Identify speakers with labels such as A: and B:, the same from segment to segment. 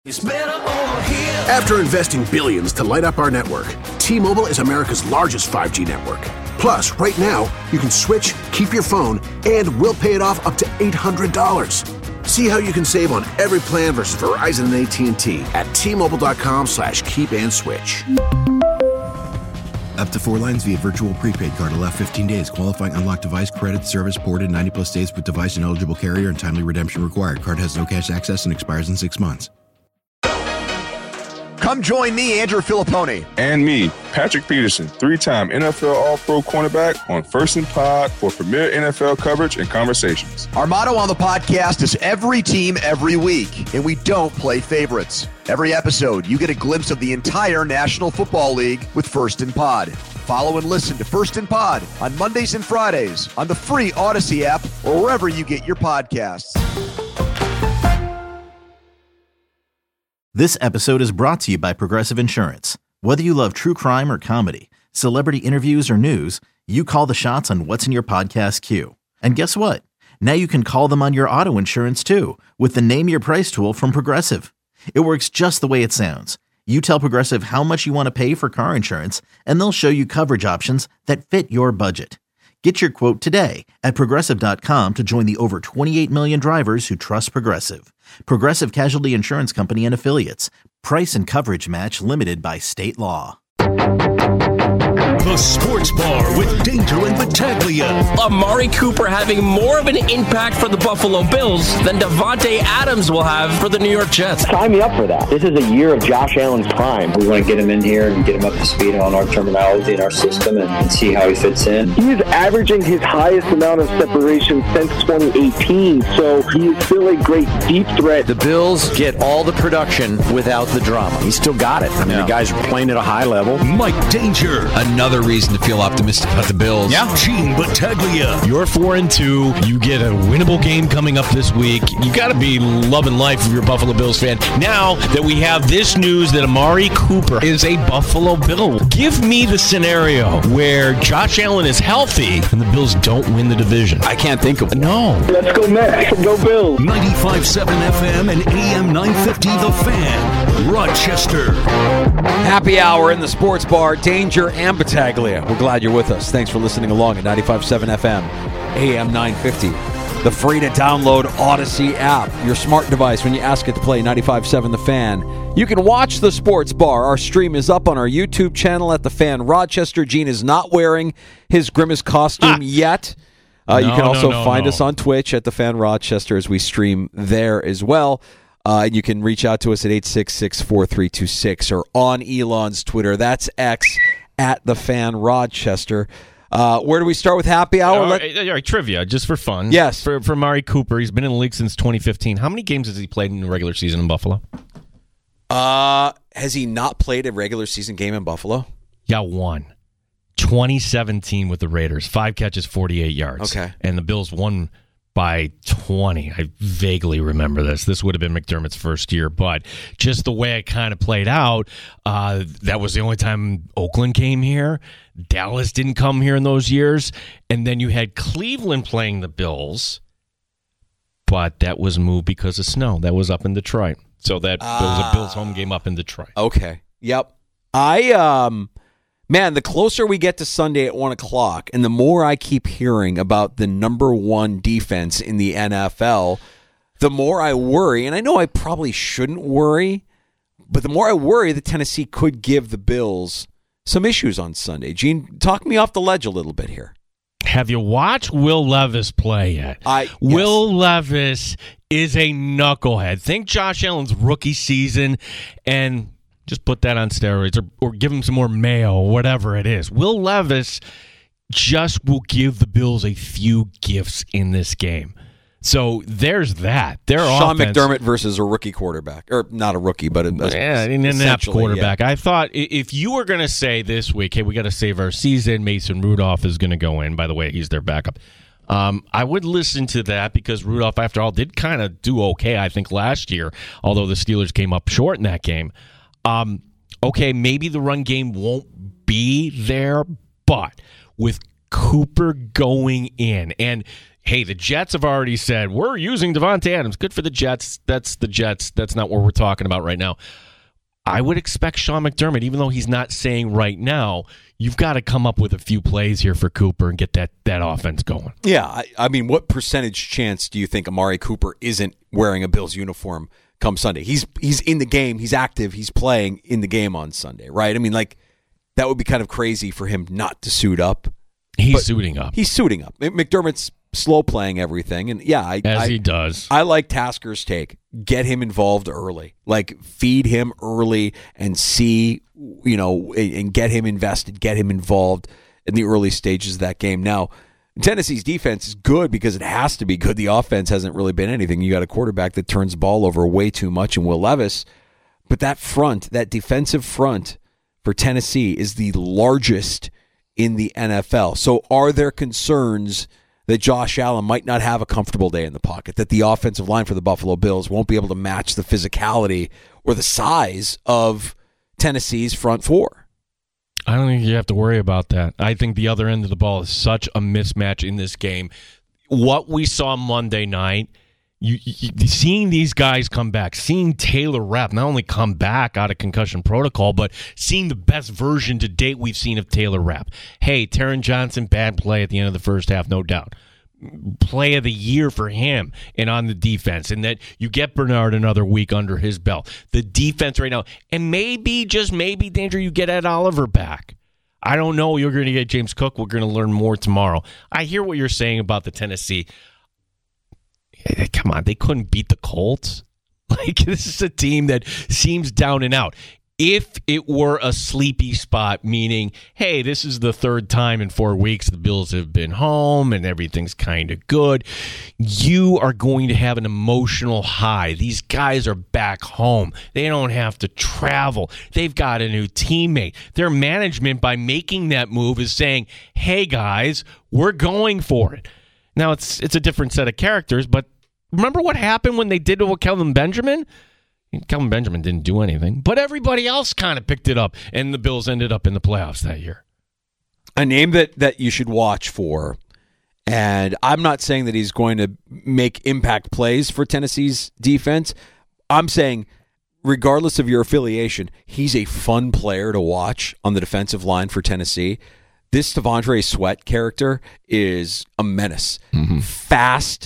A: After investing billions to light up our network, T-Mobile is America's largest 5G network. Plus, right now, you can switch, keep your phone, and we'll pay it off up to $800. See how you can save on every plan versus Verizon and AT&T at T-Mobile.com/keep-and-switch.
B: Up to 4 lines via virtual prepaid card. Allow 15 days. Qualifying unlocked device credit service ported 90-plus days with device and eligible carrier and timely redemption required. Card has no cash access and expires in 6 months.
C: Come join me, Andrew Filippone.
D: And me, Patrick Peterson, 3-time NFL All-Pro cornerback on First and Pod for premier NFL coverage and conversations.
C: Our motto on the podcast is every team, every week, and we don't play favorites. Every episode, you get a glimpse of the entire National Football League with First and Pod. Follow and listen to First and Pod on Mondays and Fridays on the free Odyssey app or wherever you get your podcasts.
E: This episode is brought to you by Progressive Insurance. Whether you love true crime or comedy, celebrity interviews or news, you call the shots on what's in your podcast queue. And guess what? Now you can call them on your auto insurance too with the Name Your Price tool from Progressive. It works just the way it sounds. You tell Progressive how much you want to pay for car insurance, and they'll show you coverage options that fit your budget. Get your quote today at Progressive.com to join the over 28 million drivers who trust Progressive. Progressive Casualty Insurance Company and Affiliates. Price and coverage match limited by state law.
F: The Sports Bar with Danger and Battaglia.
G: Amari Cooper having more of an impact for the Buffalo Bills than Davante Adams will have for the New York Jets.
H: Sign me up for that. This is a year of Josh Allen's prime. We want to get him in here and get him up to speed on our terminology and our system and see how he fits in.
I: He is averaging his highest amount of separation since 2018, so he is still a great deep threat.
J: The Bills get all the production without the drama. He's still got it. I mean, the guys are playing at a high level.
F: Mike Danger.
K: Another reason to feel optimistic about the Bills.
F: Yeah. Gene Battaglia.
L: You're 4-2. You get a winnable game coming up this week. You got to be loving life if you're a Buffalo Bills fan. Now that we have this news that Amari Cooper is a Buffalo Bill, give me the scenario where Josh Allen is healthy and the Bills don't win the division.
K: I can't think of it.
L: No.
I: Let's go Mets. Go Bills.
F: 95.7 FM and AM 950 The Fan. Rochester.
M: Happy hour in the Sports Bar. Danger and Battaglia. We're glad you're with us. Thanks for listening along at 95.7 FM, AM 950. The free to download Odyssey app, your smart device when you ask it to play 95.7 The Fan. You can watch the Sports Bar. Our stream is up on our YouTube channel at The Fan Rochester. Gene is not wearing his Grimace costume yet. You can also find us on Twitch at The Fan Rochester as we stream there as well. You can reach out to us at 866-4326 or on Elon's Twitter. That's X at The Fan Rochester. Where do we start with happy hour?
L: All right, trivia, just for fun.
M: Yes.
L: For Amari Cooper, he's been in the league since 2015. How many games has he played in the regular season in Buffalo?
M: Has he not played a regular season game in Buffalo?
L: Yeah, one. 2017 with the Raiders. 5 catches, 48 yards.
M: Okay.
L: And the Bills won by 20. I vaguely remember this. This would have been McDermott's first year, but just the way it kind of played out, that was the only time Oakland came here. Dallas didn't come here in those years. And then you had Cleveland playing the Bills, but that was moved because of snow. That was up in Detroit. So there was a Bills home game up in Detroit.
M: Okay. Yep. Man, the closer we get to Sunday at 1 o'clock, and the more I keep hearing about the number one defense in the NFL, the more I worry. And I know I probably shouldn't worry, but the more I worry that Tennessee could give the Bills some issues on Sunday. Gene, talk me off the ledge a little bit here.
L: Have you watched Will Levis play yet?
M: Yes.
L: Will Levis is a knucklehead. Think Josh Allen's rookie season and just put that on steroids or give him some more mayo, whatever it is. Will Levis just will give the Bills a few gifts in this game. So there's that.
M: Sean McDermott versus a rookie quarterback. Or not a rookie, but an
L: inept quarterback. Yeah. I thought if you were going to say this week, hey, we got to save our season, Mason Rudolph is going to go in. By the way, he's their backup. I would listen to that because Rudolph, after all, did kind of do okay, I think, last year, although the Steelers came up short in that game. Okay, maybe the run game won't be there, but with Cooper going in, and hey, the Jets have already said, we're using Davante Adams. Good for the Jets. That's the Jets. That's not what we're talking about right now. I would expect Sean McDermott, even though he's not saying right now, you've got to come up with a few plays here for Cooper and get that offense going.
M: Yeah, I mean, what percentage chance do you think Amari Cooper isn't wearing a Bills uniform come Sunday? He's in the game. He's active. He's playing in the game on Sunday, right? I mean, like, that would be kind of crazy for him not to suit up.
L: He's suiting up.
M: He's suiting up. McDermott's slow playing everything, and yeah,
L: he does.
M: I like Tasker's take. Get him involved early, like feed him early, and see, and get him invested, get him involved in the early stages of that game. Now, Tennessee's defense is good because it has to be good. The offense hasn't really been anything. You got a quarterback that turns the ball over way too much in Will Levis, but that defensive front for Tennessee is the largest in the NFL. So are there concerns that Josh Allen might not have a comfortable day in the pocket, that the offensive line for the Buffalo Bills won't be able to match the physicality or the size of Tennessee's front four?
L: I don't think you have to worry about that. I think the other end of the ball is such a mismatch in this game. What we saw Monday night, seeing these guys come back, seeing Taylor Rapp not only come back out of concussion protocol, but seeing the best version to date we've seen of Taylor Rapp. Hey, Taron Johnson, bad play at the end of the first half, no doubt. Play of the year for him and on the defense, and that you get Bernard another week under his belt. The defense right now, and maybe, just maybe, Danger, you get Ed Oliver back. I don't know. You're going to get James Cook. We're going to learn more tomorrow. I hear what you're saying about the Tennessee. Come on, they couldn't beat the Colts. Like, this is a team that seems down and out. If it were a sleepy spot, meaning, hey, this is the third time in 4 weeks the Bills have been home and everything's kind of good, you are going to have an emotional high. These guys are back home. They don't have to travel. They've got a new teammate. Their management, by making that move, is saying, hey, guys, we're going for it. Now, it's a different set of characters, but remember what happened when they did it with Kelvin Benjamin? Kelvin Benjamin didn't do anything, but everybody else kind of picked it up, and the Bills ended up in the playoffs that year.
M: A name that you should watch for, and I'm not saying that he's going to make impact plays for Tennessee's defense. I'm saying, regardless of your affiliation, he's a fun player to watch on the defensive line for Tennessee. This T'Vondre Sweat character is a menace. Mm-hmm. Fast,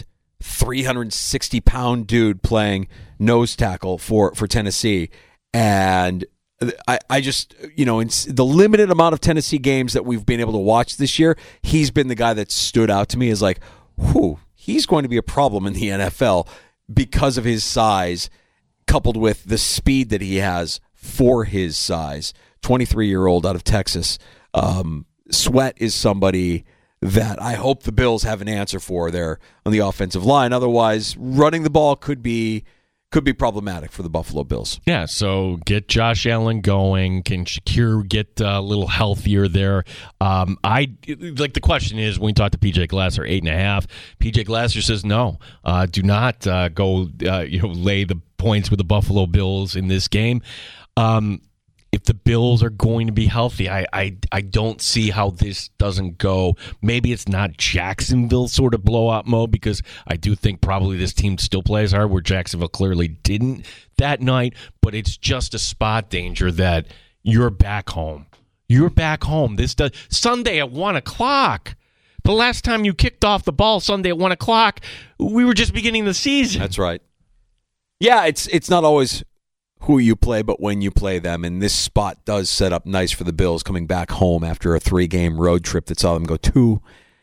M: 360-pound dude playing nose tackle for Tennessee. And I just, in the limited amount of Tennessee games that we've been able to watch this year, he's been the guy that stood out to me as like, he's going to be a problem in the NFL because of his size, coupled with the speed that he has for his size. 23-year-old out of Texas. Sweat is somebody that I hope the Bills have an answer for there on the offensive line. Otherwise, running the ball could be problematic for the Buffalo Bills.
L: Yeah, so get Josh Allen going. Can Shakir get a little healthier there? The question is, when we talk to PJ Glasser, 8.5. PJ Glasser says no. Do not go lay the points with the Buffalo Bills in this game. If the Bills are going to be healthy, I don't see how this doesn't go. Maybe it's not Jacksonville sort of blowout mode, because I do think probably this team still plays hard, where Jacksonville clearly didn't that night, but it's just a spot, Danger, that you're back home. You're back home. Sunday at 1 o'clock. The last time you kicked off the ball Sunday at 1 o'clock, we were just beginning the season.
M: That's right. Yeah, it's not always who you play, but when you play them. And this spot does set up nice for the Bills coming back home after a 3-game road trip that saw them go 1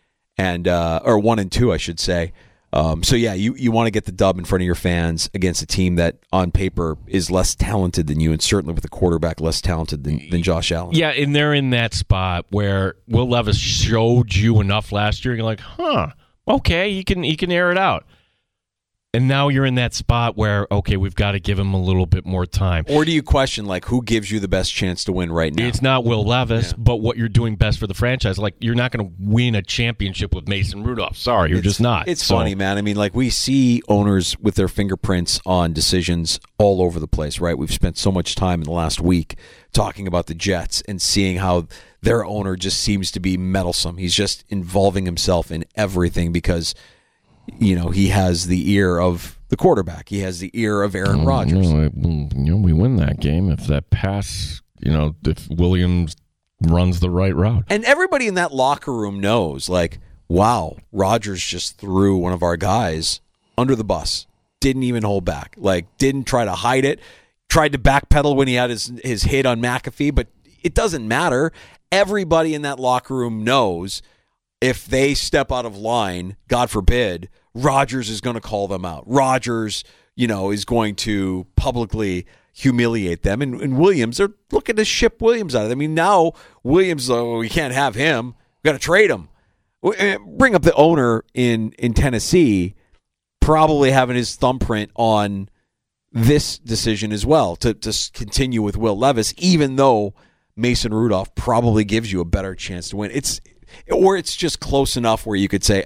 M: and 2, I should say. So yeah, you want to get the dub in front of your fans against a team that on paper is less talented than you, and certainly with a quarterback less talented than Josh Allen.
L: Yeah, and they're in that spot where Will Levis showed you enough last year. You're like, okay, he can air it out. And now you're in that spot where, okay, we've got to give him a little bit more time.
M: Or do you question, like, who gives you the best chance to win right now?
L: It's not Will Levis, but what you're doing best for the franchise. Like, you're not going to win a championship with Mason Rudolph. Sorry, you're just not.
M: It's funny, man. I mean, like, we see owners with their fingerprints on decisions all over the place, right? We've spent so much time in the last week talking about the Jets and seeing how their owner just seems to be meddlesome. He's just involving himself in everything because he has the ear of the quarterback. He has the ear of Aaron Rodgers.
L: We win that game if that pass, if Williams runs the right route.
M: And everybody in that locker room knows, like, wow, Rodgers just threw one of our guys under the bus. Didn't even hold back. Like, didn't try to hide it. Tried to backpedal when he had his hit on McAfee, but it doesn't matter. Everybody in that locker room knows if they step out of line, God forbid, Rodgers is going to call them out. Rodgers, is going to publicly humiliate them. And Williams, they're looking to ship Williams out of it. I mean, now Williams, we can't have him. We've got to trade him. Bring up the owner in Tennessee, probably having his thumbprint on this decision as well to continue with Will Levis, even though Mason Rudolph probably gives you a better chance to win. It's just close enough where you could say,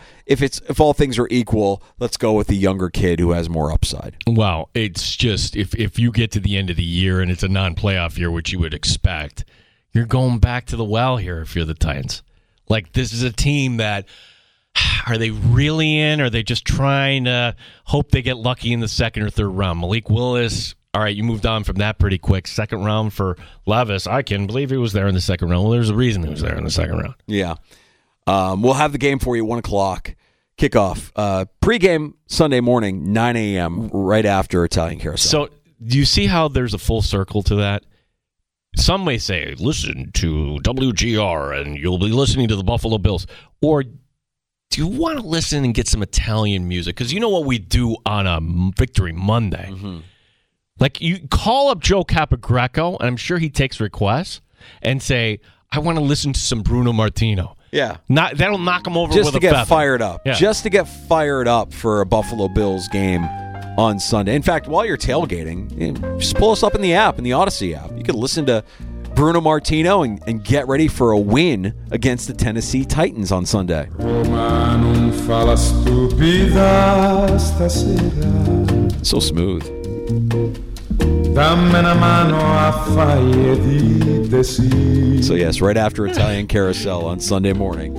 M: if all things are equal, let's go with the younger kid who has more upside.
L: Well, it's just if you get to the end of the year and it's a non-playoff year, which you would expect, you're going back to the well here if you're the Titans. Like, this is a team that, are they really in? Or are they just trying to hope they get lucky in the second or third round? Malik Willis, all right, you moved on from that pretty quick. Second round for Levis. I can't believe he was there in the second round. Well, there's a reason he was there in the second round.
M: Yeah. We'll have the game for you, 1 o'clock kickoff. Pre-game Sunday morning, 9 a.m., right after Italian Carousel.
L: So do you see how there's a full circle to that? Some may say, listen to WGR and you'll be listening to the Buffalo Bills. Or do you want to listen and get some Italian music? Because you know what we do on a Victory Monday? Mm-hmm. Like, you call up Joe Capogreco, and I'm sure he takes requests, and say, I want to listen to some Bruno Martino.
M: Yeah.
L: That'll knock him over
M: just
L: with
M: to
L: a
M: get
L: feather.
M: Fired up.
L: Yeah.
M: Just to get fired up for a Buffalo Bills game on Sunday. In fact, while you're tailgating, just pull us up in the app, in the Odyssey app. You can listen to Bruno Martino and get ready for a win against the Tennessee Titans on Sunday. So smooth. So yes, right after Italian Carousel on Sunday morning.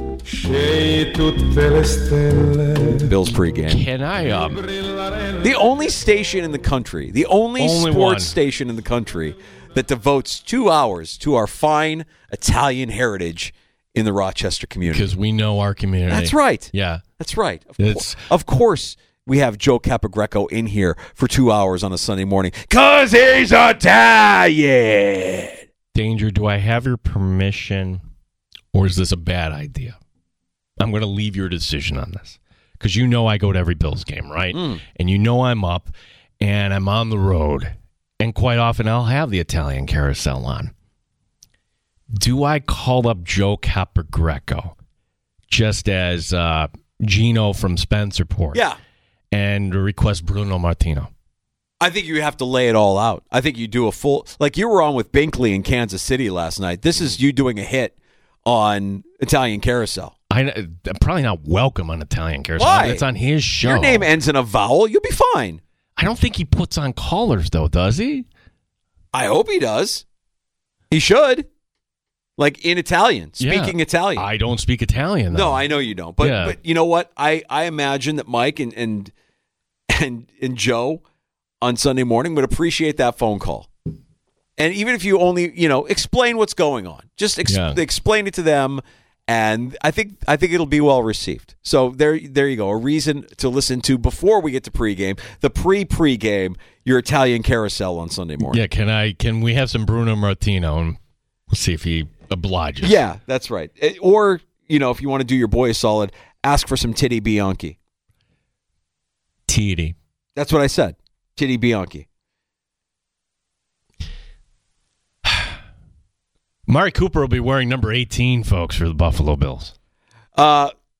M: Bills pregame.
L: Can I
M: the only station in the country, the only sports station in the country that devotes 2 hours to our fine Italian heritage in the Rochester community.
L: Because we know our community.
M: That's right.
L: Yeah.
M: That's right. Of course, we have Joe Capogreco in here for 2 hours on a Sunday morning. Because he's Italian.
L: Danger, do I have your permission, or is this a bad idea? I'm going to leave your decision on this. Because you know I go to every Bills game, right? And you know I'm up, and I'm on the road. And quite often I'll have the Italian Carousel on. Do I call up Joe Capogreco just as Gino from Spencerport?
M: Yeah.
L: And request Bruno Martino?
M: I think you have to lay it all out. I think you do a full, like you were on with Binkley in Kansas City last night. This is you doing a hit on Italian Carousel.
L: I'm probably not welcome on Italian Carousel.
M: Why?
L: It's on his show.
M: Your name ends in a vowel. You'll be fine.
L: I don't think he puts on callers, though, does he?
M: I hope he does. He should. Like in Italian, speaking Italian.
L: I don't speak Italian, though.
M: No, I know you don't. But you know what? I imagine that Mike and Joe on Sunday morning would appreciate that phone call. And even if you only, explain what's going on. Just explain it to them, and I think it'll be well received. So there you go. A reason to listen to before we get to pregame, the pre-pregame, your Italian Carousel on Sunday morning.
L: Yeah, can we have some Bruno Martino, and we'll see if he obliges.
M: Yeah, that's right. Or, if you want to do your boy a solid, ask for some Titty Bianchi.
L: Titty.
M: That's what I said. Titty Bianchi.
L: Mari Cooper will be wearing number 18, folks, for the Buffalo Bills.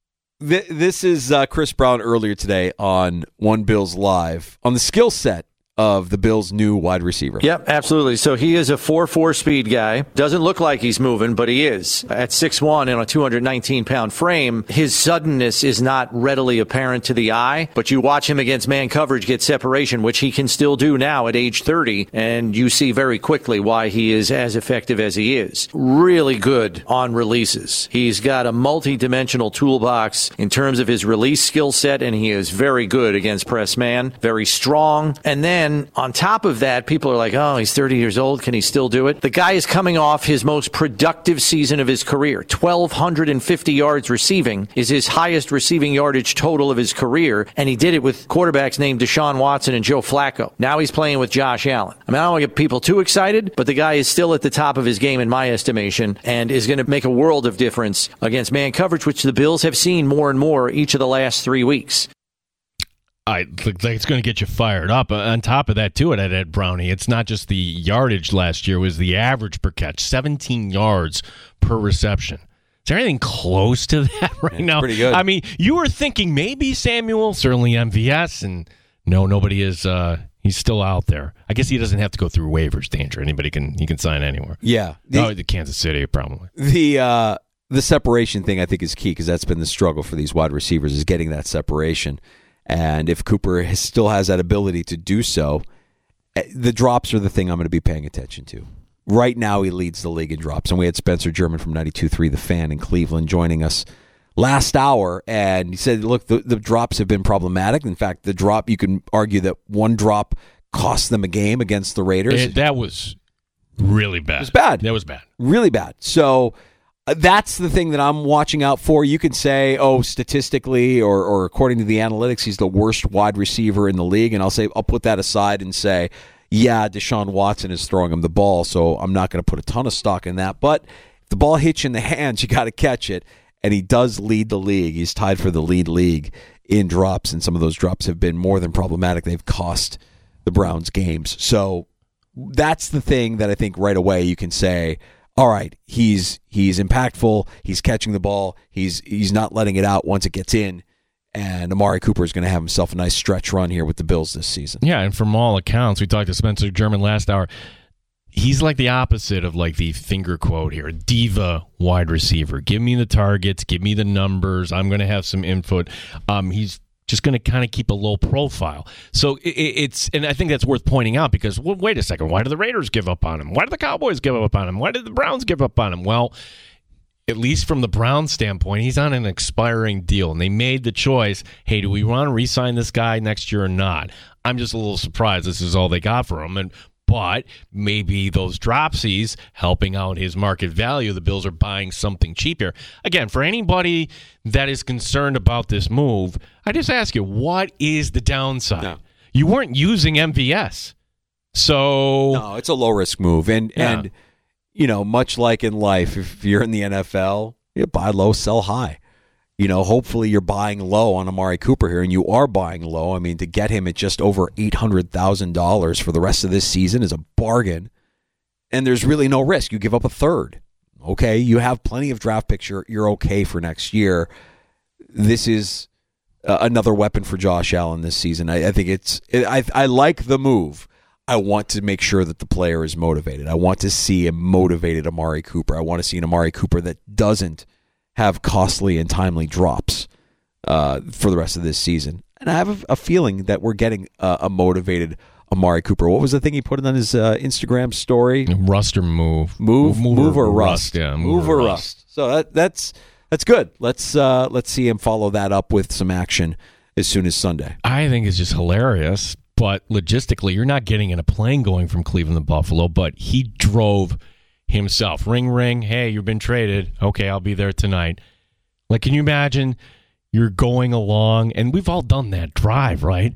M: This is Chris Brown earlier today on One Bills Live on the skill set of the Bills' new wide receiver.
J: Yep, absolutely. So he is a 4.4 speed guy. Doesn't look like he's moving, but he is. At 6'1" and a 219-pound frame, his suddenness is not readily apparent to the eye, but you watch him against man coverage get separation, which he can still do now at age 30, and you see very quickly why he is as effective as he is. Really good on releases. He's got a multi-dimensional toolbox in terms of his release skill set, and he is very good against press man, very strong. And then on top of that, people are like, oh, he's 30 years old. Can he still do it? The guy is coming off his most productive season of his career. 1,250 yards receiving is his highest receiving yardage total of his career, and he did it with quarterbacks named Deshaun Watson and Joe Flacco. Now he's playing with Josh Allen. I mean, I don't want to get people too excited, but the guy is still at the top of his game in my estimation and is going to make a world of difference against man coverage, which the Bills have seen more and more each of the last 3 weeks.
L: I think it's going to get you fired up. On top of that, too, at Ed Brownie, it's not just the yardage last year. It was the average per catch, 17 yards per reception. Is there anything close to that right now?
M: Pretty good.
L: I mean, you were thinking maybe Samuel, certainly MVS, and no, nobody is. He's still out there. I guess he doesn't have to go through waivers, Danger. He can sign anywhere.
M: Yeah.
L: The Kansas City, probably.
M: The separation thing, I think, is key because that's been the struggle for these wide receivers is getting that separation. And if Cooper still has that ability to do so, the drops are the thing I'm going to be paying attention to. Right now, he leads the league in drops. And we had Spencer German from 92.3 The Fan in Cleveland joining us last hour. And he said, look, the drops have been problematic. In fact, the drop, you can argue that one drop cost them a game against the Raiders.
L: That was really bad.
M: It was bad.
L: That was bad.
M: Really bad. So that's the thing that I'm watching out for. You can say, oh, statistically or according to the analytics, he's the worst wide receiver in the league. And I'll put that aside and say, yeah, Deshaun Watson is throwing him the ball, so I'm not going to put a ton of stock in that. But if the ball hits you in the hands, you got to catch it. And he does lead the league. He's tied for the league in drops, and some of those drops have been more than problematic. They've cost the Browns games. So that's the thing that I think right away you can say, all right, he's impactful. He's catching the ball. He's not letting it out once it gets in. And Amari Cooper is going to have himself a nice stretch run here with the Bills this season.
L: Yeah, and from all accounts, we talked to Spencer German last hour. He's like the opposite of like the finger quote here, diva wide receiver. Give me the targets, give me the numbers. I'm going to have some input. He's just going to kind of keep a low profile. So and I think that's worth pointing out because, well, wait a second, why do the Raiders give up on him? Why do the Cowboys give up on him? Why did the Browns give up on him? Well, at least from the Browns standpoint, he's on an expiring deal, and they made the choice, hey, do we want to re-sign this guy next year or not? I'm just a little surprised this is all they got for him, but maybe those dropsies helping out his market value, the Bills are buying something cheaper. Again, for anybody that is concerned about this move, I just ask you, what is the downside? No. You weren't using MVS. So
M: no, it's a low-risk move. And you know, much like in life, if you're in the NFL, you buy low, sell high. You know, hopefully you're buying low on Amari Cooper here, and you are buying low. I mean, to get him at just over $800,000 for the rest of this season is a bargain, and there's really no risk. You give up a third. Okay, you have plenty of draft picks. You're okay for next year. This is another weapon for Josh Allen this season. I think I like the move. I want to make sure that the player is motivated. I want to see a motivated Amari Cooper. I want to see an Amari Cooper that doesn't have costly and timely drops for the rest of this season. And I have a feeling that we're getting a motivated Amari Cooper. What was the thing he put on his Instagram story?
L: Rust or move.
M: Move or rust.
L: Yeah,
M: move or rust. So that's good. Let's see him follow that up with some action as soon as Sunday.
L: I think it's just hilarious. But logistically, you're not getting in a plane going from Cleveland to Buffalo, but he drove himself. Ring, ring. Hey, you've been traded. Okay, I'll be there tonight. Like, can you imagine you're going along, and we've all done that drive, right?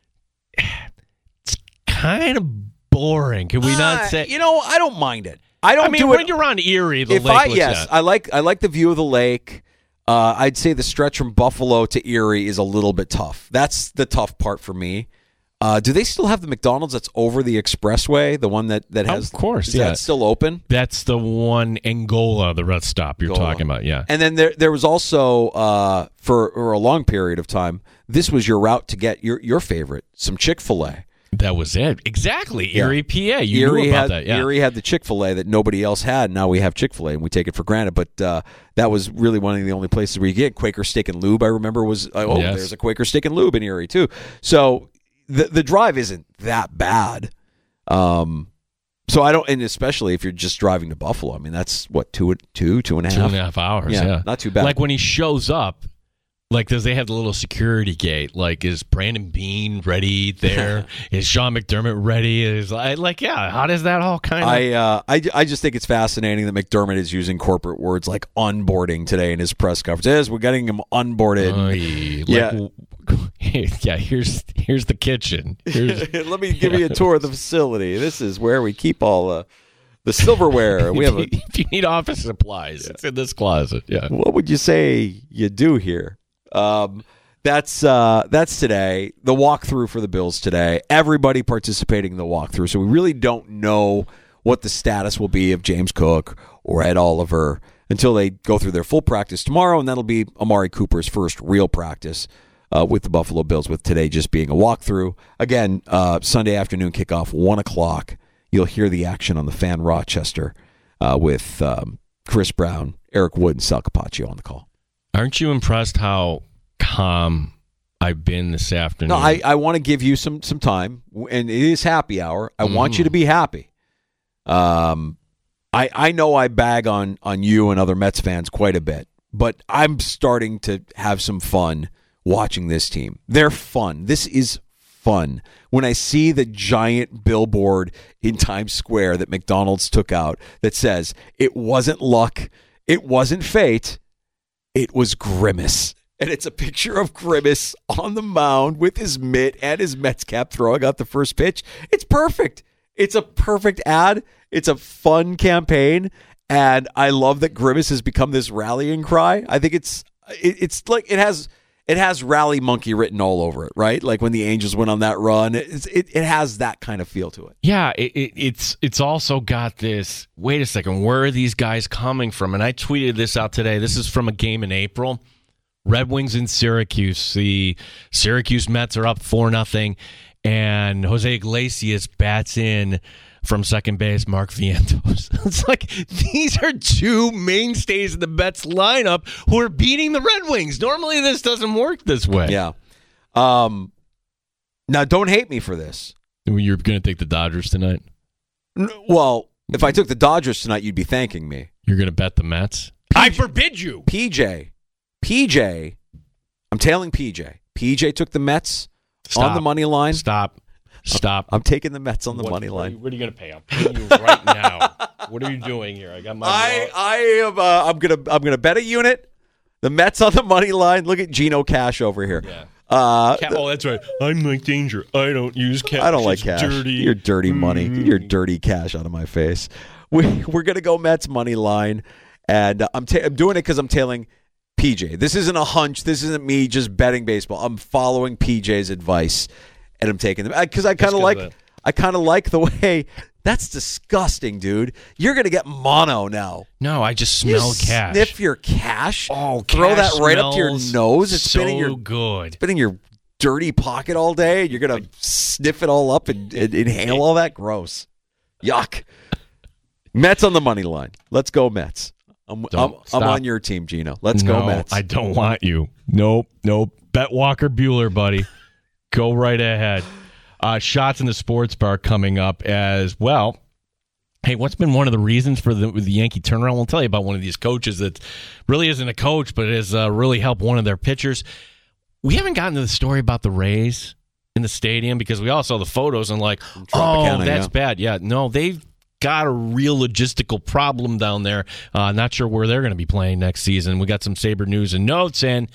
L: It's kind of boring. Can we not say?
M: You know, I don't mind it.
L: When you're on Erie, the lake.
M: Yes, I like the view of the lake. I'd say the stretch from Buffalo to Erie is a little bit tough. That's the tough part for me. Do they still have the McDonald's that's over the expresswar, the one that has?
L: Of course,
M: is that still open?
L: That's the one, Angola, the rest stop you're talking about, yeah.
M: And then there was also, for a long period of time, this was your route to get your favorite, some Chick-fil-A.
L: That was it. Exactly. Erie, PA. You knew about that. Yeah.
M: Erie had the Chick-fil-A that nobody else had. Now we have Chick-fil-A, and we take it for granted. But that was really one of the only places where you get Quaker Steak and Lube. I remember there's a Quaker Steak and Lube in Erie, too. So the drive isn't that bad. So I don't, and especially if you're just driving to Buffalo. I mean, that's what, 2.5
L: hours. Yeah,
M: not too bad.
L: Like when he shows up, like, does they have the little security gate? Like, is Brandon Beane ready there? Is Sean McDermott ready? How does that all kind of...
M: I just think it's fascinating that McDermott is using corporate words like onboarding today in his press conference. Yes, we're getting him onboarded.
L: Here's the kitchen.
M: Let me give you a tour of the facility. This is where we keep all the silverware.
L: If you need office supplies, it's in this closet. Yeah.
M: What would you say you do here? That's today. The walkthrough for the Bills today. Everybody participating in the walkthrough. So we really don't know what the status will be of James Cook or Ed Oliver until they go through their full practice tomorrow, and that'll be Amari Cooper's first real practice with the Buffalo Bills, with today just being a walkthrough. Again, Sunday afternoon kickoff, 1 o'clock. You'll hear the action on the Fan Rochester with Chris Brown, Eric Wood, and Sal Capaccio on the call.
L: Aren't you impressed how calm I've been this afternoon?
M: No, I want to give you some time, and it is happy hour. I want you to be happy. I know I bag on you and other Mets fans quite a bit, but I'm starting to have some fun watching this team. They're fun. This is fun. When I see the giant billboard in Times Square that McDonald's took out that says, "It wasn't luck, it wasn't fate, it was Grimace." And it's a picture of Grimace on the mound with his mitt and his Mets cap throwing out the first pitch. It's perfect. It's a perfect ad. It's a fun campaign. And I love that Grimace has become this rallying cry. I think it's like it has Rally Monkey written all over it, right? Like when the Angels went on that run, it has that kind of feel to it.
L: Yeah, it's also got this, wait a second, where are these guys coming from? And I tweeted this out today. This is from a game in April. Red Wings in Syracuse. The Syracuse Mets are up 4-0, and Jose Iglesias bats in from second base, Mark Vientos. It's like these are two mainstays of the Mets lineup who are beating the Red Wings. Normally this doesn't work this way.
M: Yeah. Now, don't hate me for this.
L: You're going to take the Dodgers tonight?
M: Well, if I took the Dodgers tonight, you'd be thanking me.
L: You're going to bet the Mets? I forbid you.
M: PJ, I'm tailing PJ. PJ took the Mets on the money line.
L: Stop.
M: I'm taking the Mets on the money line.
L: What are you going to pay? I'm paying you right now. What are you doing here? I got my.
M: I'm gonna bet a unit. The Mets on the money line. Look at Gino Cash over here.
L: Yeah. That's right. I'm like Danger. I don't use cash.
M: I don't like cash.
L: Dirty.
M: You're dirty money. Get your dirty cash out of my face. We're gonna go Mets money line, and I'm doing it because I'm tailing PJ. This isn't a hunch. This isn't me just betting baseball. I'm following PJ's advice, and I'm taking them because I kind of like the way. That's disgusting, dude. You're gonna get mono now.
L: No, I just smell cash.
M: Sniff your cash.
L: Oh,
M: throw
L: cash
M: that right up to your nose. It's
L: so
M: spinning your dirty pocket all day. You're gonna sniff it all up and inhale all that. Gross. Yuck. Mets on the money line. Let's go Mets. I'm on your team, Gino. Let's go Mets.
L: I don't want you. Nope. Bet Walker Buehler, buddy. Go right ahead. Shots in the sports bar coming up as well. Hey, what's been one of the reasons for the Yankee turnaround? We'll tell you about one of these coaches that really isn't a coach, but has really helped one of their pitchers. We haven't gotten to the story about the Rays in the stadium because we all saw the photos and that's bad. Yeah, no, they've got a real logistical problem down there. Not sure where they're going to be playing next season. We got some Sabre news and notes, and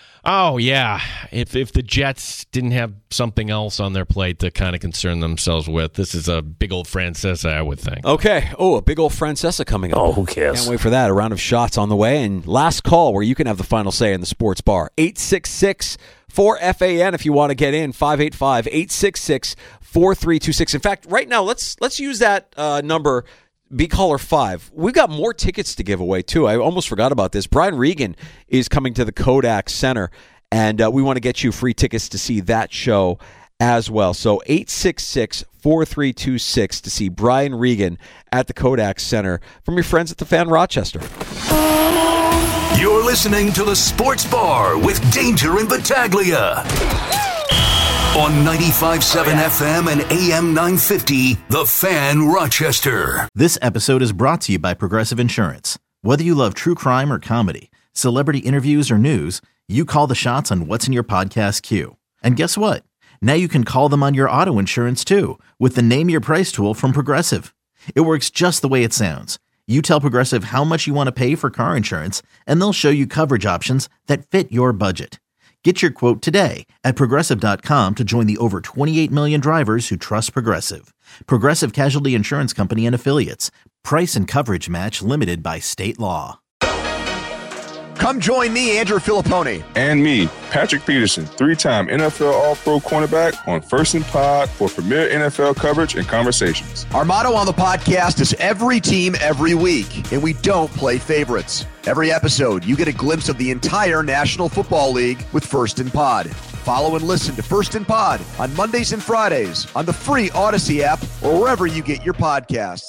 L: if the Jets didn't have something else on their plate to kind of concern themselves with, this is a big old Francesa, I would think.
M: Okay. Oh, a big old Francesa coming up.
G: Oh, who cares?
M: Can't wait for that. A round of shots on the way. And last call where you can have the final say in the sports bar. 866-4FAN if you want to get in. 585-866-4326. In fact, right now, let's use that number. Be caller 5. We've got more tickets to give away, too. I almost forgot about this. Brian Regan is coming to the Kodak Center, and we want to get you free tickets to see that show as well. So 866-4326 to see Brian Regan at the Kodak Center from your friends at the Fan Rochester.
F: You're listening to the Sports Bar with Danger and Battaglia on 95.7 FM and AM 950, The Fan Rochester.
E: This episode is brought to you by Progressive Insurance. Whether you love true crime or comedy, celebrity interviews or news, you call the shots on what's in your podcast queue. And guess what? Now you can call them on your auto insurance too with the Name Your Price tool from Progressive. It works just the way it sounds. You tell Progressive how much you want to pay for car insurance, and they'll show you coverage options that fit your budget. Get your quote today at Progressive.com to join the over 28 million drivers who trust Progressive. Progressive Casualty Insurance Company and Affiliates. Price and coverage match limited by state law.
C: Come join me, Andrew Filippone.
D: And me, Patrick Peterson, 3-time NFL All-Pro cornerback on First and Pod for premier NFL coverage and conversations.
C: Our motto on the podcast is every team, every week, and we don't play favorites. Every episode, you get a glimpse of the entire National Football League with First and Pod. Follow and listen to First and Pod on Mondays and Fridays on the free Odyssey app or wherever you get your podcasts.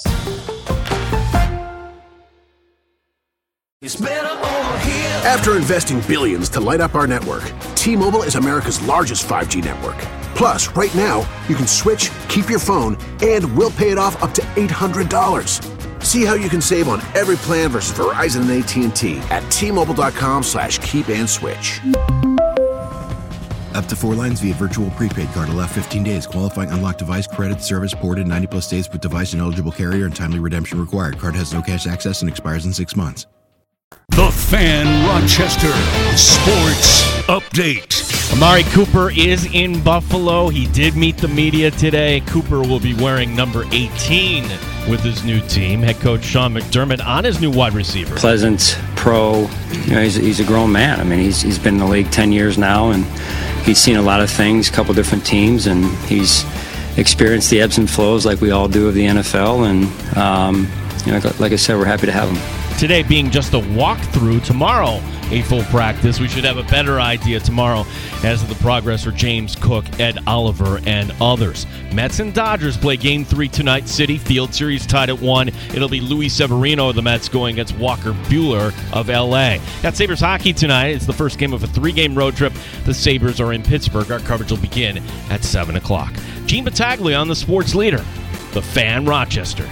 F: It's better over here.
A: After investing billions to light up our network, T-Mobile is America's largest 5G network. Plus, right now, you can switch, keep your phone, and we'll pay it off up to $800. See how you can save on every plan versus Verizon and AT&T at T-Mobile.com/keep-and-switch.
B: Up to 4 lines via virtual prepaid card. Allow 15 days. Qualifying unlocked device credit service ported 90-plus days with device and eligible carrier and timely redemption required. Card has no cash access and expires in 6 months.
F: The Fan Rochester Sports Update.
L: Amari Cooper is in Buffalo. He did meet the media today. Cooper will be wearing number 18 with his new team. Head coach Sean McDermott on his new wide receiver.
N: Pleasant, pro. He's a grown man. I mean, he's been in the league 10 years now, and he's seen a lot of things, a couple different teams, and he's experienced the ebbs and flows like we all do of the NFL. And like I said, we're happy to have him.
L: Today being just a walkthrough, tomorrow a full practice. We should have a better idea tomorrow as to the progress for James Cook, Ed Oliver, and others. Mets and Dodgers play Game 3 tonight. Citi Field Series tied at 1. It'll be Luis Severino of the Mets going against Walker Buehler of L.A. Got Sabres hockey tonight. It's the first game of a 3-game road trip. The Sabres are in Pittsburgh. Our coverage will begin at 7 o'clock. Gene Battaglia on the Sports Leader, The Fan Rochester.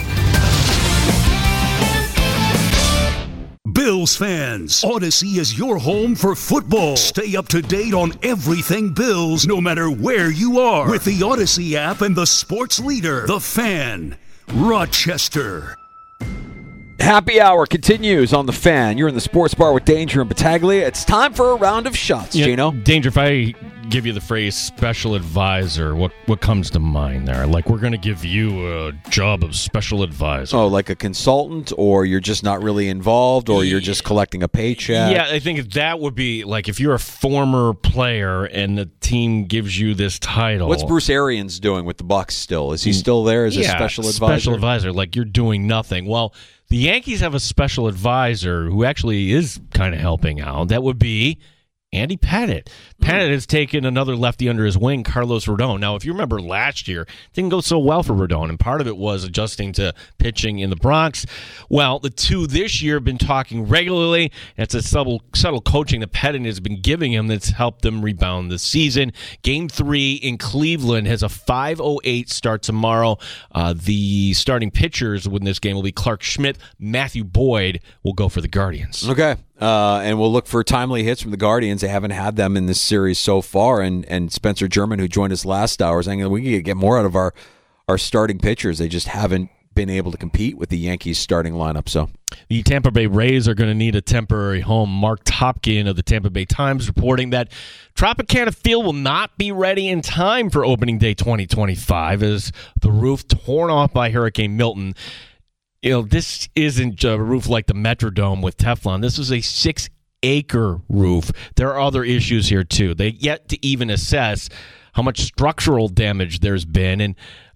F: Bills fans, Odyssey is your home for football. Stay up to date on everything Bills, no matter where you are, with the Odyssey app and the Sports Leader, The Fan Rochester.
M: Happy Hour continues on The Fan. You're in the Sports Bar with Danger and Battaglia. It's time for a round of shots, Gino.
L: Danger, if I give you the phrase special advisor, what comes to mind there? Like, we're going to give you a job of special advisor.
M: Oh, like a consultant, or you're just not really involved, or you're just collecting a paycheck?
L: Yeah, I think that would be, like, if you're a former player and the team gives you this title.
M: What's Bruce Arians doing with the Bucs still? Is he still there as a special advisor?
L: Special advisor, like you're doing nothing. Well, the Yankees have a special advisor who actually is kind of helping out. That would be Andy Pettitte. Pettitte has taken another lefty under his wing, Carlos Rodon. Now, if you remember last year, it didn't go so well for Rodon, and part of it was adjusting to pitching in the Bronx. Well, the two this year have been talking regularly. It's a subtle coaching that Pettitte has been giving him that's helped them rebound this season. Game 3 in Cleveland has a 5:08 start tomorrow. The starting pitchers in this game will be Clark Schmidt. Matthew Boyd will go for the Guardians.
M: Okay. And we'll look for timely hits from the Guardians. They haven't had them in this series so far. And Spencer German, who joined us last hour, saying we can get more out of our starting pitchers. They just haven't been able to compete with the Yankees starting lineup. So
L: the Tampa Bay Rays are going to need a temporary home. Mark Topkin of the Tampa Bay Times reporting that Tropicana Field will not be ready in time for opening day 2025 as the roof torn off by Hurricane Milton. You know, this isn't a roof like the Metrodome with Teflon. This is a 6-acre roof. There are other issues here, too. They yet to even assess how much structural damage there's been. And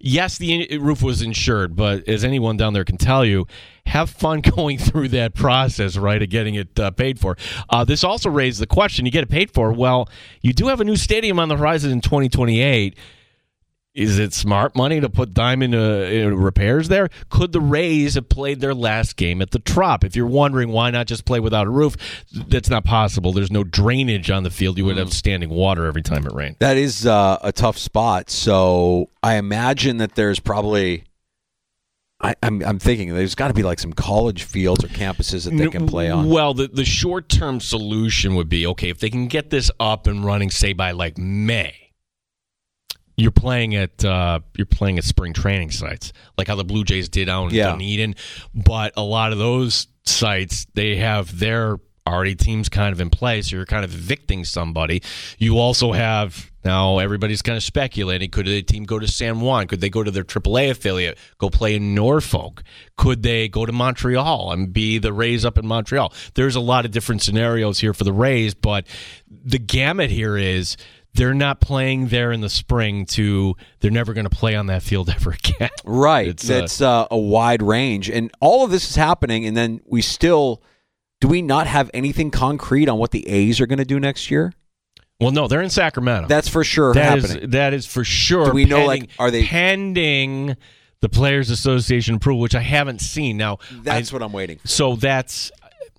L: yes, the roof was insured, but as anyone down there can tell you, have fun going through that process, right, of getting it paid for. This also raised the question, you get it paid for. Well, you do have a new stadium on the horizon in 2028. Is it smart money to put dime into repairs there? Could the Rays have played their last game at the Trop? If you're wondering why not just play without a roof, that's not possible. There's no drainage on the field. You would have standing water every time it rained.
M: That is a tough spot. So I imagine that there's probably... I'm thinking there's got to be like some college fields or campuses that they can play on.
L: Well, the short-term solution would be, okay, if they can get this up and running, say, by like May, you're playing at spring training sites, like how the Blue Jays did out in Dunedin. But a lot of those sites, they have their already teams kind of in place. So you're kind of evicting somebody. You also have, now everybody's kind of speculating, could a team go to San Juan? Could they go to their AAA affiliate, go play in Norfolk? Could they go to Montreal and be the Rays up in Montreal? There's a lot of different scenarios here for the Rays, but the gamut here is they're not playing there in the spring they're never going to play on that field ever again.
M: Right. It's a wide range. And all of this is happening, and then do we not have anything concrete on what the A's are going to do next year?
L: Well, no, they're in Sacramento.
M: That's for sure happening.
L: That is for sure.
M: Do we know, are they
L: pending the Players Association approval, which I haven't seen. Now,
M: that's what I'm waiting for.
L: So that's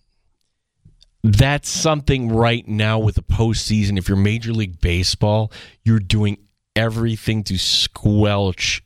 L: something right now with the postseason. If you're Major League Baseball, you're doing everything to squelch,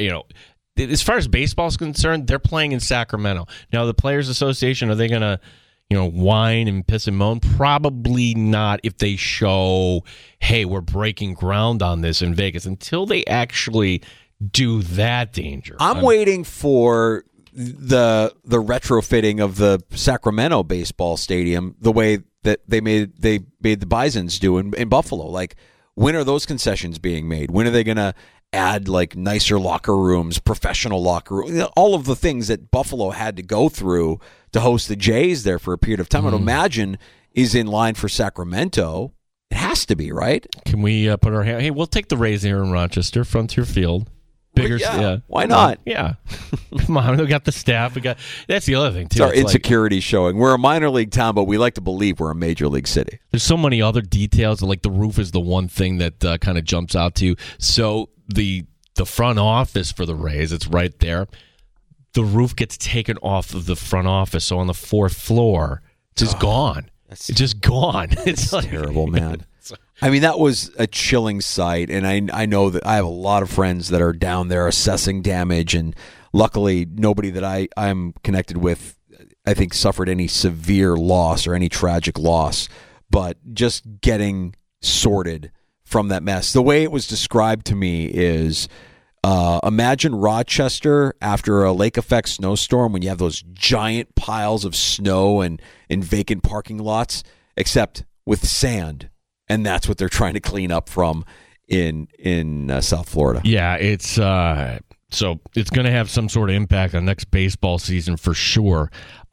L: as far as baseball is concerned, they're playing in Sacramento. Now, the Players Association, are they going to, whine and piss and moan? Probably not if they show, hey, we're breaking ground on this in Vegas. Until they actually do that, Danger.
M: I'm waiting for the retrofitting of the Sacramento baseball stadium the way that they made the Bisons do in Buffalo. Like, when are those concessions being made? When are they going to add like nicer locker rooms, professional locker rooms, all of the things that Buffalo had to go through to host the Jays there for a period of time? I'd imagine is in line for Sacramento. It has to be, right?
L: Can we put our hand? Hey, we'll take the Rays here in Rochester, Frontier Field. Bigger,
M: why not?
L: Yeah, come on. We got the staff. That's the other thing too.
M: It's our insecurity showing. We're a minor league town, but we like to believe we're a major league city.
L: There's so many other details. Like the roof is the one thing that kind of jumps out to you. So the front office for the Rays, it's right there. The roof gets taken off of the front office, so on the 4th floor, it's just gone. It's just gone. It's
M: terrible, man. I mean, that was a chilling sight, and I know that I have a lot of friends that are down there assessing damage, and luckily nobody that I'm connected with, I think, suffered any severe loss or any tragic loss, but just getting sorted from that mess. The way it was described to me is, imagine Rochester after a lake effect snowstorm when you have those giant piles of snow and vacant parking lots, except with sand. And that's what they're trying to clean up from in South Florida.
L: Yeah, it's so it's going to have some sort of impact on next baseball season for sure.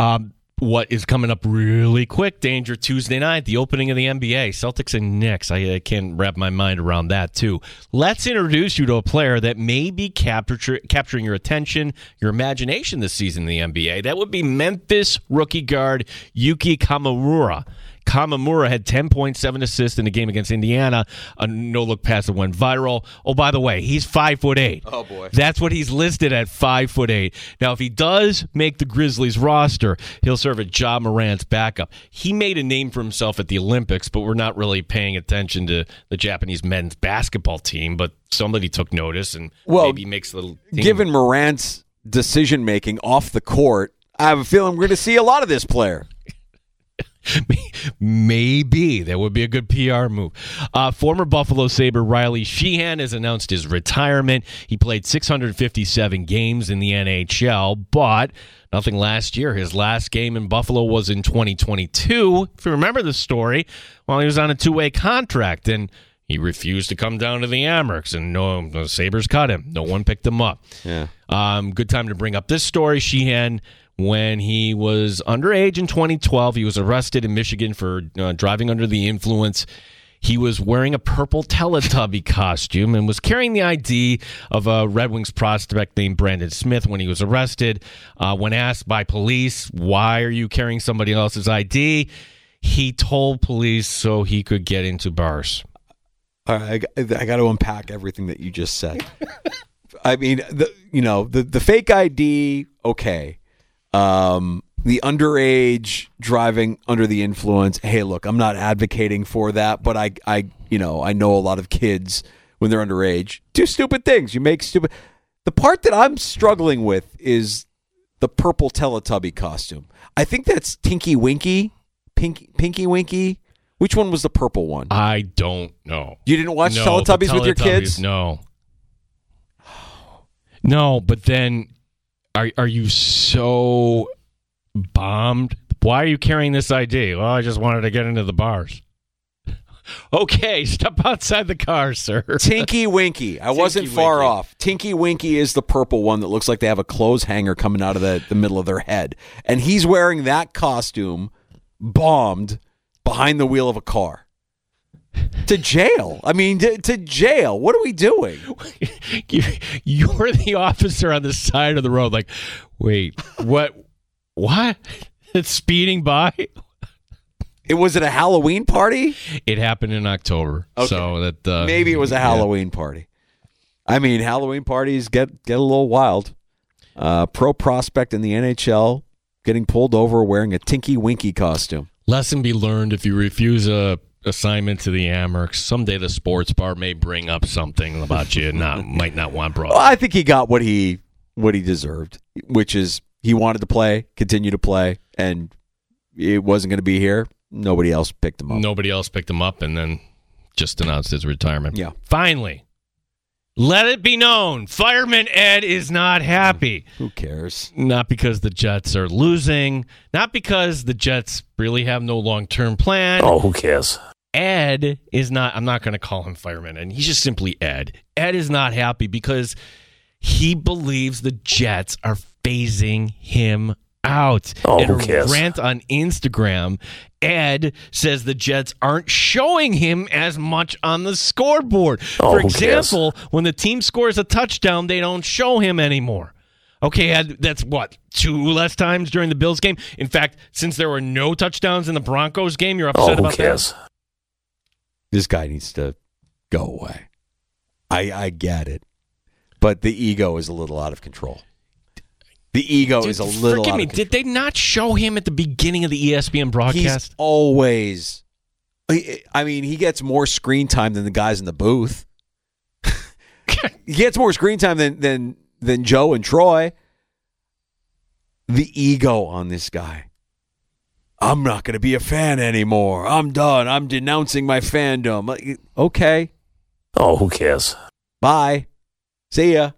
L: What is coming up really quick, Danger, Tuesday night, the opening of the NBA, Celtics and Knicks. I can't wrap my mind around that, too. Let's introduce you to a player that may be capturing your attention, your imagination this season in the NBA. That would be Memphis rookie guard Yuki Kamamura. Kamamura had 10.7 assists in the game against Indiana. A no-look pass that went viral. Oh, by the way, he's 5'8".
M: Oh, boy.
L: That's what he's listed at, 5'8". Now, if he does make the Grizzlies roster, he'll serve as Ja Morant's backup. He made a name for himself at the Olympics, but we're not really paying attention to the Japanese men's basketball team, but somebody took notice and maybe makes a little team.
M: Given Morant's decision-making off the court, I have a feeling we're going to see a lot of this player.
L: Maybe that would be a good PR move. Former Buffalo Sabre Riley Sheehan has announced his retirement. He played 657 games in the NHL, but nothing last year. His last game in Buffalo was in 2022. If you remember the story, well, he was on a 2-way contract, and he refused to come down to the Amerks, and the Sabres cut him. No one picked him up.
M: Yeah.
L: Good time to bring up this story. Sheehan, when he was underage in 2012, he was arrested in Michigan for driving under the influence. He was wearing a purple Teletubby costume and was carrying the ID of a Red Wings prospect named Brandon Smith when he was arrested. When asked by police, why are you carrying somebody else's ID? He told police so he could get into bars.
M: All right, I got to unpack everything that you just said. I mean, the fake ID, okay. The underage driving under the influence. Hey, look, I'm not advocating for that, but I know a lot of kids when they're underage do stupid things. You make stupid. The part that I'm struggling with is the purple Teletubby costume. I think that's Tinky Winky, Pinky Winky. Which one was the purple one?
L: I don't know.
M: You didn't watch Teletubbies with your kids?
L: No. No, but then are you so bombed? Why are you carrying this ID? Well, I just wanted to get into the bars. Okay, step outside the car, sir.
M: Tinky Winky. I wasn't far off. Tinky Winky is the purple one that looks like they have a clothes hanger coming out of the middle of their head. And he's wearing that costume, bombed, behind the wheel of a car. To jail. I mean, to jail. What are we doing?
L: You're the officer on the side of the road. Like, wait, what? It's speeding by?
M: Was it a Halloween party?
L: It happened in October.
M: Okay.
L: So that
M: maybe it was a Halloween party. I mean, Halloween parties get a little wild. Pro prospect in the NHL getting pulled over wearing a Tinky Winky costume.
L: Lesson be learned: if you refuse a assignment to the Amerks, someday the sports bar may bring up something about you might not want brought up.
M: Well, I think he got what he deserved, which is he wanted to play, continue to play, and it wasn't going to be here. Nobody else picked him up.
L: And then just announced his retirement.
M: Yeah.
L: Finally, let it be known, Fireman Ed is not happy.
M: Who cares?
L: Not because the Jets are losing, not because the Jets really have no long-term plan.
G: Oh, who cares?
L: Ed is not, I'm not going to call him Fireman Ed. He's just simply Ed. Ed is not happy because he believes the Jets are phasing him out.
G: Oh, who cares?
L: In a rant on Instagram, Ed says the Jets aren't showing him as much on the scoreboard.
G: Oh,
L: For
G: who
L: example, when the team scores a touchdown, they don't show him anymore. Okay, Ed, that's what, 2 less times during the Bills game? In fact, since there were no touchdowns in the Broncos game, you're upset about that?
M: This guy needs to go away. I get it. But the ego is a little out of control. The ego is a little out of control.
L: Did they not show him at the beginning of the ESPN broadcast?
M: He's always... I mean, he gets more screen time than the guys in the booth. He gets more screen time than Joe and Troy. The ego on this guy. I'm not going to be a fan anymore. I'm done. I'm denouncing my fandom. Okay.
G: Oh, who cares?
M: Bye. See ya.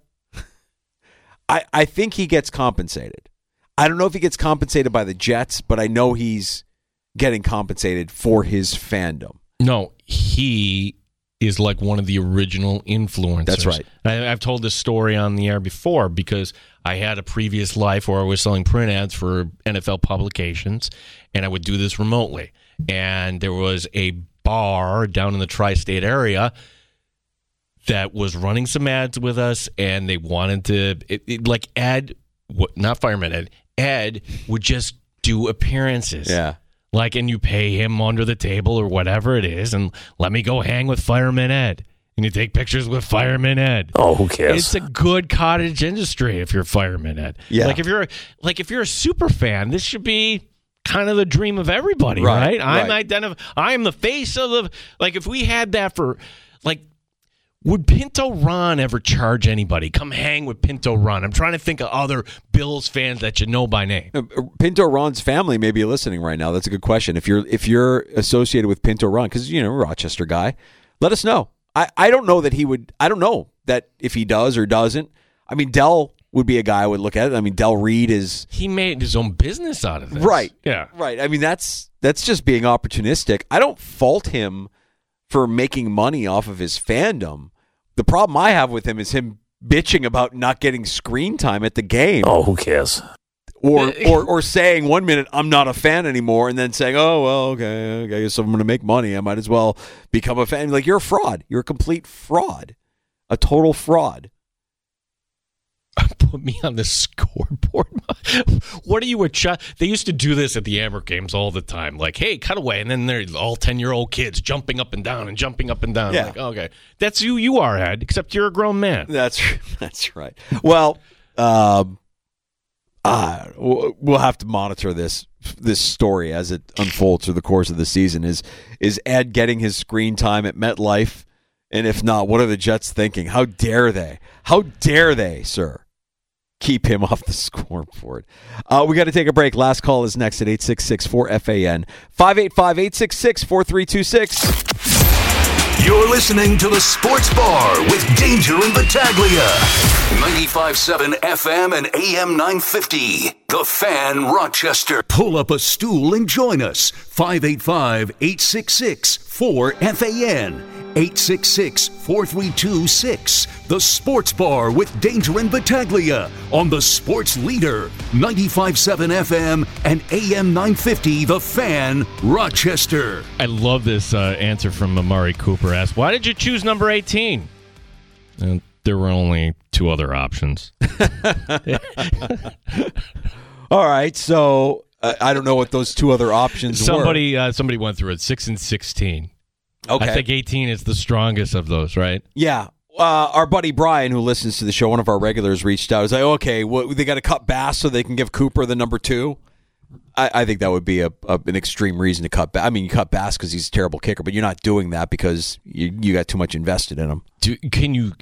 M: I think he gets compensated. I don't know if he gets compensated by the Jets, but I know he's getting compensated for his fandom.
L: No, he is like one of the original influencers.
M: That's right.
L: I've told this story on the air before because I had a previous life where I was selling print ads for NFL publications, and I would do this remotely. And there was a bar down in the tri-state area that was running some ads with us, and they wanted to, like Ed, not Fireman Ed would just do appearances.
M: Yeah.
L: Like, and you pay him under the table or whatever it is, and let me go hang with Fireman Ed. And you take pictures with Fireman Ed.
G: Oh, who cares?
L: It's a good cottage industry if you're Fireman Ed.
M: Yeah.
L: Like if you're a super fan, this should be kind of the dream of everybody, right? I am the face of the, like, if we had that for, like, would Pinto Ron ever charge anybody? Come hang with Pinto Ron. I'm trying to think of other Bills fans that you know by name.
M: Pinto Ron's family may be listening right now. That's a good question. If you're associated with Pinto Ron, because Rochester guy, let us know. I don't know that he would. I don't know that if he does or doesn't. I mean, Dell would be a guy I would look at it. I mean, Del Reed is.
L: He made his own business out of this.
M: Right.
L: Yeah.
M: Right. I mean, that's just being opportunistic. I don't fault him for making money off of his fandom. The problem I have with him is him bitching about not getting screen time at the game.
G: Oh, who cares?
M: Or saying 1 minute, I'm not a fan anymore, and then saying, oh, well, okay, I guess I'm going to make money. I might as well become a fan. Like, you're a fraud. You're a complete fraud. A total fraud.
L: Put me on the scoreboard. What are you, they used to do this at the Amber games all the time. Like, hey, cut away. And then they're all 10-year-old kids jumping up and down and jumping up and down.
M: Yeah.
L: Like, okay, that's who you are, Ed, except you're a grown man.
M: That's right. Well, we'll have to monitor this story as it unfolds through the course of the season. Is Ed getting his screen time at MetLife? And if not, what are the Jets thinking? How dare they? How dare they, sir, keep him off the scoreboard? We got to take a break. Last call is next at 866-4FAN. 585-866-4326.
F: You're listening to The Sports Bar with Danger and Battaglia. 95.7 FM and AM 950. The Fan, Rochester. Pull up a stool and join us. 585-866-4FAN. 866-4326. The Sports Bar with Danger and Battaglia on the Sports Leader, 95.7 FM and AM 950, The Fan, Rochester.
L: I love this answer from Amari Cooper. Asked, why did you choose number 18? And there were only two other options.
M: All right, so I don't know what those two other options were.
L: Somebody went through it, 6 and 16.
M: Okay.
L: I think 18 is the strongest of those, right?
M: Yeah. Our buddy Brian, who listens to the show, one of our regulars, reached out. He was like, okay, they got to cut Bass so they can give Cooper the number 2. I think that would be an extreme reason to cut Bass. I mean, you cut Bass because he's a terrible kicker, but you're not doing that because you got too much invested in him.
L: Can you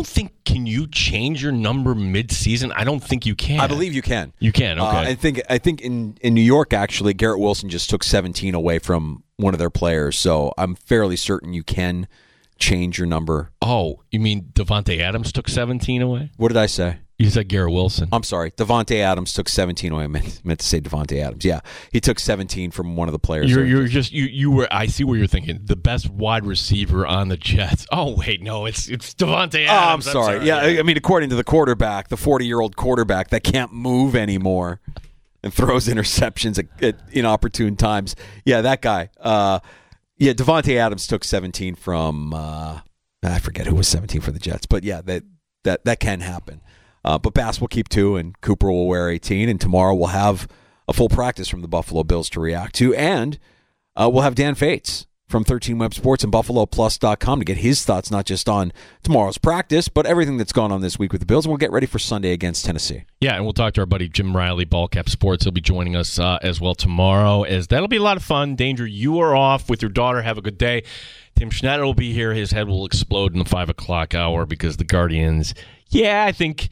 L: change your number mid-season? I don't think you can.
M: I believe you can.
L: You can, okay.
M: I think in New York, actually, Garrett Wilson just took 17 away from one of their players, so I'm fairly certain you can change your number.
L: Oh, you mean Davante Adams took 17 away?
M: What did I say?
L: You said Garrett Wilson.
M: I'm sorry. Davante Adams took 17 away. I meant to say Davante Adams. Yeah, he took 17 from one of the players.
L: You were. I see where you're thinking. The best wide receiver on the Jets. Oh wait, no, it's Davante Adams.
M: Oh, I'm sorry. Yeah, I mean, according to the quarterback, the 40-year-old quarterback that can't move anymore and throws interceptions at inopportune times. Yeah, that guy. Davante Adams took 17 from. I forget who was 17 for the Jets, but yeah, that can happen. But Bass will keep 2, and Cooper will wear 18, and tomorrow we'll have a full practice from the Buffalo Bills to react to, and we'll have Dan Fates from 13 Web Sports and BuffaloPlus.com to get his thoughts not just on tomorrow's practice, but everything that's gone on this week with the Bills, and we'll get ready for Sunday against Tennessee.
L: Yeah, and we'll talk to our buddy Jim Riley, Ballcap Sports. He'll be joining us as well tomorrow, as that'll be a lot of fun. Danger, you are off with your daughter. Have a good day. Tim Schnatter will be here. His head will explode in the 5 o'clock hour because the Guardians, I think...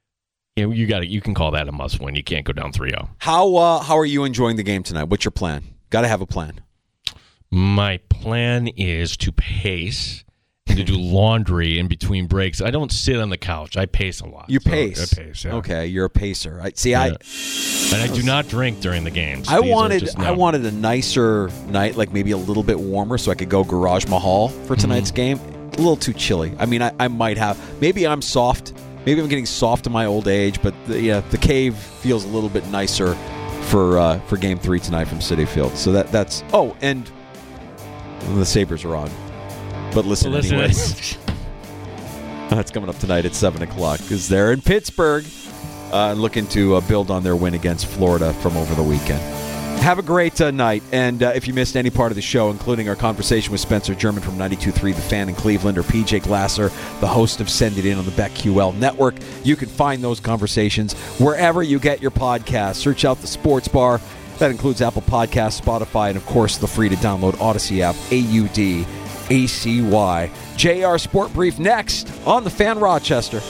L: You can call that a must-win. You can't go down 3-0.
M: How are you enjoying the game tonight? What's your plan? Got to have a plan.
L: My plan is to pace and to do laundry in between breaks. I don't sit on the couch. I pace a lot.
M: You pace?
L: I pace, yeah.
M: Okay, you're a pacer. And
L: I do not drink during the games.
M: I wanted a nicer night, like maybe a little bit warmer, so I could go Garage Mahal for tonight's game. A little too chilly. I mean, I might have. Maybe I'm soft. Maybe I'm getting soft in my old age, but the cave feels a little bit nicer for Game 3 tonight from Citi Field. So that's. Oh, and the Sabres are on. But listen anyways. That's coming up tonight at 7 o'clock because they're in Pittsburgh looking to build on their win against Florida from over the weekend. Have a great night, and if you missed any part of the show, including our conversation with Spencer German from 92.3 The Fan in Cleveland, or PJ Glasser, the host of Send It In on the BetQL Network, you can find those conversations wherever you get your podcasts. Search out The Sports Bar. That includes Apple Podcasts, Spotify, and, of course, the free-to-download Odyssey app, AUDACY. JR Sport Brief next on The Fan Rochester.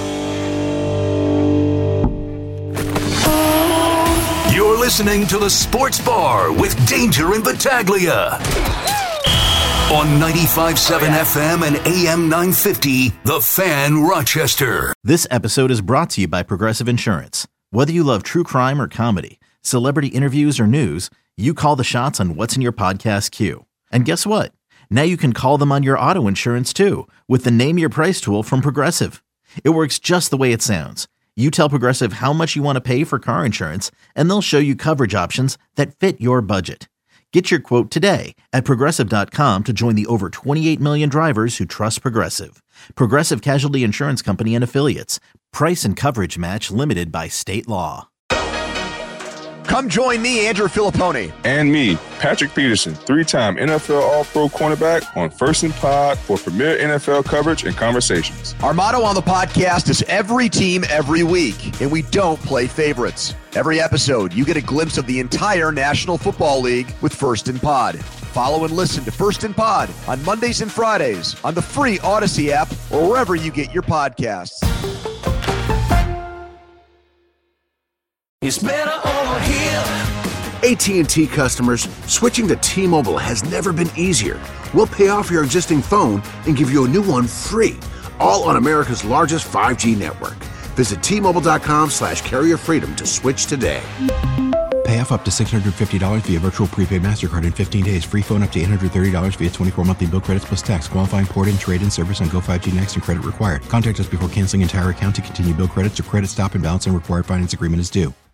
F: You're listening to The Sports Bar with Danger and Battaglia on 95.7 FM and AM 950, The Fan, Rochester.
E: This episode is brought to you by Progressive Insurance. Whether you love true crime or comedy, celebrity interviews or news, you call the shots on what's in your podcast queue. And guess what? Now you can call them on your auto insurance too with the Name Your Price tool from Progressive. It works just the way it sounds. You tell Progressive how much you want to pay for car insurance, and they'll show you coverage options that fit your budget. Get your quote today at Progressive.com to join the over 28 million drivers who trust Progressive. Progressive Casualty Insurance Company and Affiliates. Price and coverage match limited by state law.
C: Come join me, Andrew Filippone.
D: And me, Patrick Peterson, 3-time NFL All-Pro cornerback on First and Pod for premier NFL coverage and conversations.
C: Our motto on the podcast is every team, every week, and we don't play favorites. Every episode, you get a glimpse of the entire National Football League with First and Pod. Follow and listen to First and Pod on Mondays and Fridays on the free Odyssey app or wherever you get your podcasts.
O: It's better over here.
A: AT&T customers, switching to T-Mobile has never been easier. We'll pay off your existing phone and give you a new one free, all on America's largest 5G network. Visit T-Mobile.com/carrier freedom to switch today.
B: Pay off up to $650 via virtual prepaid MasterCard in 15 days. Free phone up to $830 via 24 monthly bill credits plus tax. Qualifying port-in, trade-in service on Go 5G Next and credit required. Contact us before canceling entire account to continue bill credits or credit stop and balance and required finance agreement is due.